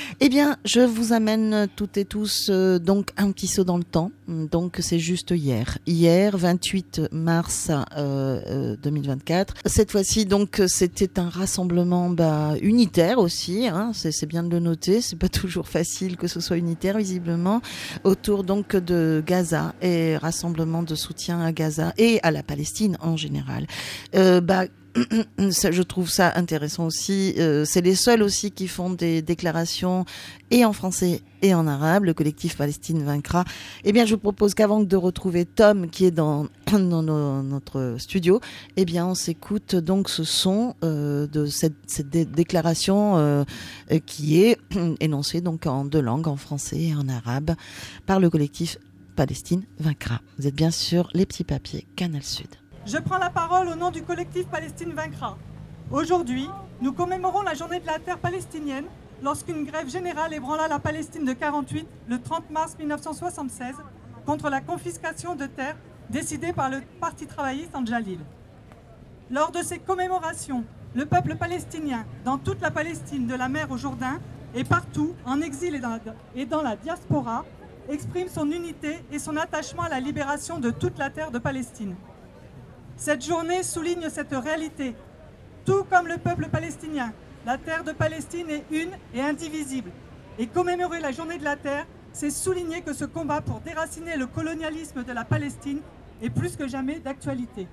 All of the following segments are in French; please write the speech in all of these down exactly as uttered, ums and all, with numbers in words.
Eh bien, je vous amène toutes et tous euh, donc un petit saut dans le temps. Donc, c'est juste hier. Hier, vingt-huit mars euh, euh, deux mille vingt-quatre. Cette fois-ci, donc, c'était un rassemblement bah, unitaire aussi. Hein, c'est, c'est bien de le noter. C'est pas toujours facile que ce soit unitaire, visiblement, autour donc de Gaza et rassemblement de soutien à Gaza et à la Palestine en général. Euh, bah, Ça, je trouve ça intéressant aussi. Euh, c'est les seuls aussi qui font des déclarations et en français et en arabe. Le collectif Palestine vaincra. Eh bien, je vous propose qu'avant de retrouver Tom qui est dans, dans nos, notre studio, eh bien, on s'écoute donc ce son euh, de cette, cette dé- déclaration euh, qui est énoncée donc en deux langues, en français et en arabe, par le collectif Palestine vaincra. Vous êtes bien sûr les petits papiers Canal Sud. Je prends la parole au nom du collectif Palestine vaincra. Aujourd'hui, nous commémorons la journée de la terre palestinienne lorsqu'une grève générale ébranla la Palestine de quarante-huit le trente mars mille neuf cent soixante-seize contre la confiscation de terres décidée par le Parti travailliste en Jalil. Lors de ces commémorations, le peuple palestinien, dans toute la Palestine de la mer au Jourdain et partout, en exil et dans la, et dans la diaspora, exprime son unité et son attachement à la libération de toute la terre de Palestine. Cette journée souligne cette réalité. Tout comme le peuple palestinien, la terre de Palestine est une et indivisible. Et commémorer la journée de la terre, c'est souligner que ce combat pour déraciner le colonialisme de la Palestine est plus que jamais d'actualité.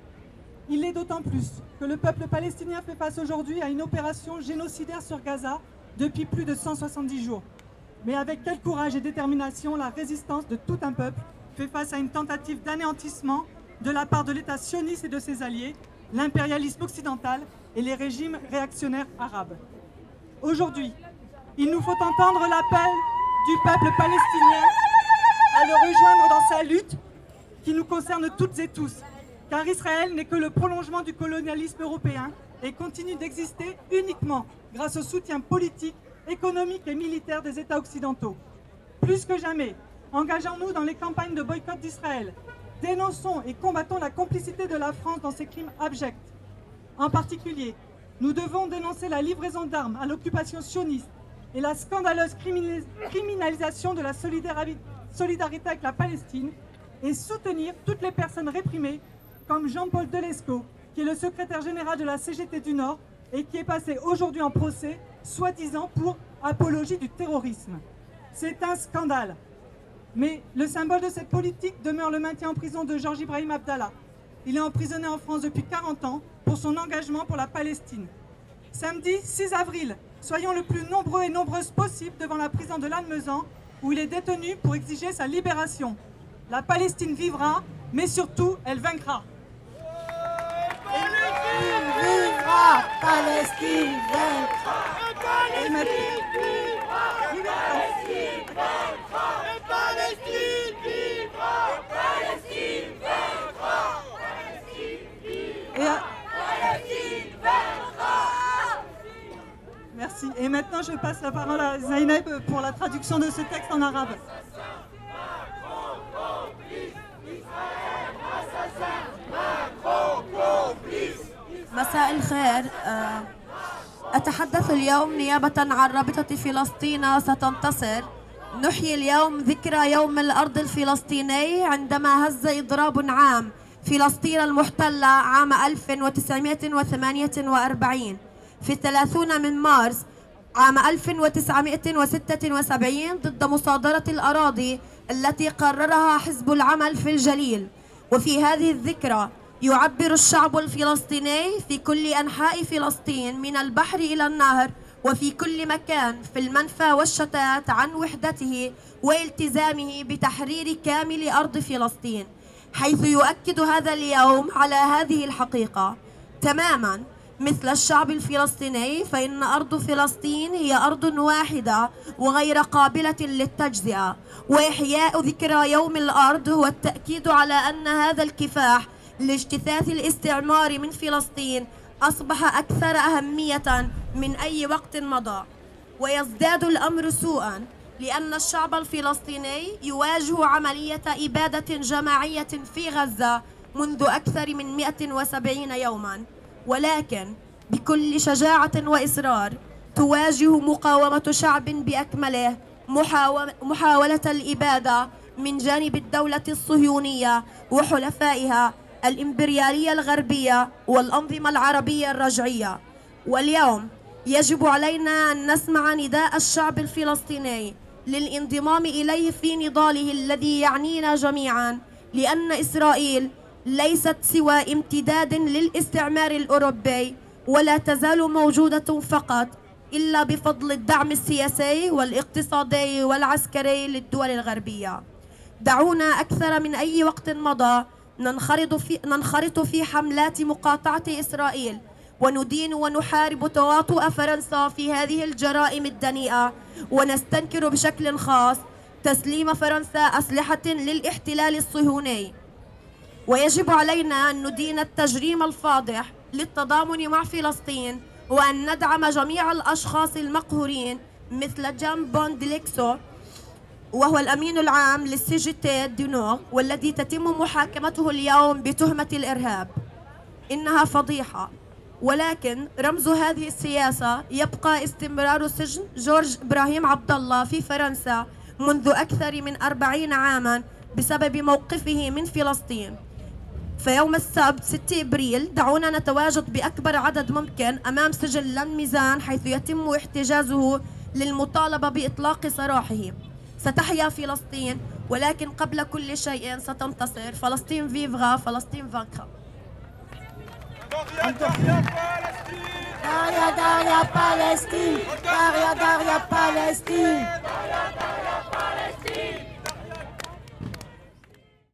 Il l'est d'autant plus que le peuple palestinien fait face aujourd'hui à une opération génocidaire sur Gaza depuis plus de cent soixante-dix jours. Mais avec quel courage et détermination la résistance de tout un peuple fait face à une tentative d'anéantissement de la part de l'État sioniste et de ses alliés, l'impérialisme occidental et les régimes réactionnaires arabes. Aujourd'hui, il nous faut entendre l'appel du peuple palestinien à le rejoindre dans sa lutte qui nous concerne toutes et tous, car Israël n'est que le prolongement du colonialisme européen et continue d'exister uniquement grâce au soutien politique, économique et militaire des États occidentaux. Plus que jamais, engageons-nous dans les campagnes de boycott d'Israël. Dénonçons et combattons la complicité de la France dans ces crimes abjects. En particulier, nous devons dénoncer la livraison d'armes à l'occupation sioniste et la scandaleuse criminalisation de la solidarité avec la Palestine et soutenir toutes les personnes réprimées comme Jean-Paul Delesco, qui est le secrétaire général de la C G T du Nord et qui est passé aujourd'hui en procès, soi-disant pour apologie du terrorisme. C'est un scandale. Mais le symbole de cette politique demeure le maintien en prison de Georges Ibrahim Abdallah. Il est emprisonné en France depuis quarante ans pour son engagement pour la Palestine. Samedi six avril, soyons le plus nombreux et nombreuses possible devant la prison de Lannemezan où il est détenu pour exiger sa libération. La Palestine vivra, mais surtout, elle vaincra. Palestine vivra, Palestine vaincra. Palestine vivra, Palestine vaincra. Palestine vivra, Palestine vaincra. Et à... Palestine vaincra. Merci. Et maintenant, je passe la parole à Zainab pour la traduction de ce texte en arabe. مساء الخير. أتحدث اليوم نيابة عن رابطة فلسطين ستنتصر. نحيي اليوم ذكرى يوم الأرض الفلسطيني عندما هز إضراب عام فلسطين المحتلة عام ألف وتسعمائة وثمانية وأربعين في الثلاثين من مارس عام ألف وتسعمائة وستة وسبعين ضد مصادرة الأراضي التي قررها حزب العمل في الجليل. وفي هذه الذكرى يعبر الشعب الفلسطيني في كل أنحاء فلسطين من البحر إلى النهر وفي كل مكان في المنفى والشتات عن وحدته والتزامه بتحرير كامل أرض فلسطين، حيث يؤكد هذا اليوم على هذه الحقيقة تماما. مثل الشعب الفلسطيني فإن أرض فلسطين هي أرض واحدة وغير قابلة للتجزئة، وإحياء ذكرى يوم الأرض هو التأكيد على أن هذا الكفاح لاجتثاث الاستعمار من فلسطين أصبح أكثر أهمية من أي وقت مضى. ويزداد الأمر سوءا لأن الشعب الفلسطيني يواجه عملية إبادة جماعية في غزة منذ أكثر من مئة وسبعين يوما، ولكن بكل شجاعة وإصرار تواجه مقاومة شعب بأكمله محاولة الإبادة من جانب الدولة الصهيونية وحلفائها الإمبريالية الغربية والأنظمة العربية الرجعية. واليوم يجب علينا أن نسمع نداء الشعب الفلسطيني للانضمام إليه في نضاله الذي يعنينا جميعا، لأن إسرائيل ليست سوى امتداد للاستعمار الأوروبي، ولا تزال موجودة فقط إلا بفضل الدعم السياسي والاقتصادي والعسكري للدول الغربية. دعونا أكثر من أي وقت مضى ننخرط في, ننخرط في حملات مقاطعة إسرائيل، وندين ونحارب تواطؤ فرنسا في هذه الجرائم الدنيئة، ونستنكر بشكل خاص تسليم فرنسا أسلحة للاحتلال الصهيوني. ويجب علينا أن ندين التجريم الفاضح للتضامن مع فلسطين، وأن ندعم جميع الأشخاص المقهورين مثل جان بوندليكسو، وهو الأمين العام للسي جي تي دي نور، والذي تتم محاكمته اليوم بتهمة الإرهاب. إنها فضيحة، ولكن رمز هذه السياسة يبقى استمرار سجن جورج إبراهيم عبد الله في فرنسا منذ أكثر من أربعين عاما بسبب موقفه من فلسطين. فيوم السبت ستة أبريل دعونا نتواجد بأكبر عدد ممكن أمام سجن للميزان، حيث يتم احتجازه للمطالبة بإطلاق سراحه. ستحيا فلسطين، ولكن قبل كل شيء ستنتصر. فلسطين فيفغا، فلسطين فانكرا. Daria, Daria, Palestine. Daria, Daria, Palestine. Daria, Daria, Palestine.